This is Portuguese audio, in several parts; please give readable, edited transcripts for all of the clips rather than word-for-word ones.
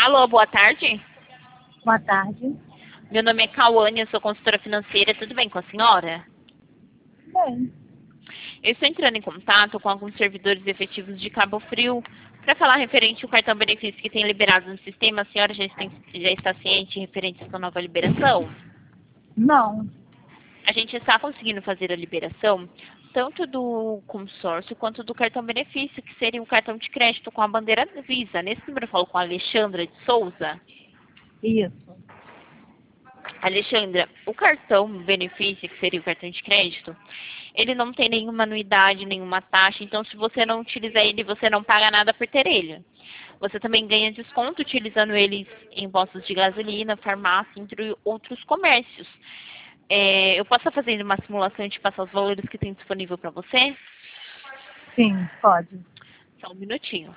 Alô, boa tarde. Boa tarde. Meu nome é Cauane, eu sou consultora financeira. Tudo bem com a senhora? Bem, Eu estou entrando em contato com alguns servidores efetivos de Cabo Frio para falar referente ao cartão benefício que tem liberado no sistema. A senhora já está ciente referente à sua nova liberação? não. A gente está conseguindo fazer a liberação tanto do consórcio quanto do cartão benefício, que seria um cartão de crédito com a bandeira Visa. Nesse número eu falo com a Alexandra de Souza. Isso. Alexandra, o cartão benefício, que seria o cartão de crédito, ele não tem nenhuma anuidade, nenhuma taxa, então se você não utilizar ele, você não paga nada por ter ele. Você também ganha desconto utilizando eles em postos de gasolina, farmácia, entre outros comércios. Eu posso estar fazendo uma simulação e te passar os valores que tem disponível para você? Sim, pode. Só um minutinho.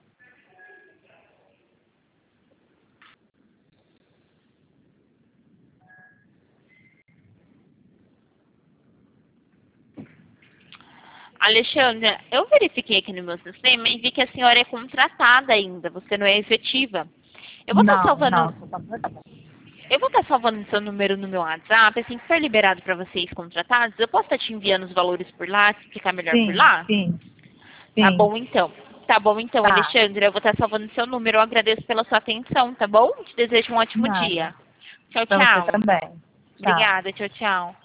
Alexandra, eu verifiquei aqui no meu sistema e vi que a senhora é contratada ainda, você não é efetiva. Eu vou estar salvando, Não. eu vou estar salvando seu número no meu WhatsApp, assim que for liberado para vocês contratados, eu posso estar te enviando os valores por lá, te explicar melhor por Sim, lá? sim, Tá sim. bom então. Tá bom então, Tá. Alexandra, eu vou estar salvando seu número, eu agradeço pela sua atenção, tá bom? Te desejo um ótimo Nada. dia. Tchau, Pra você tchau. também. Tchau. Obrigada, tchau, tchau.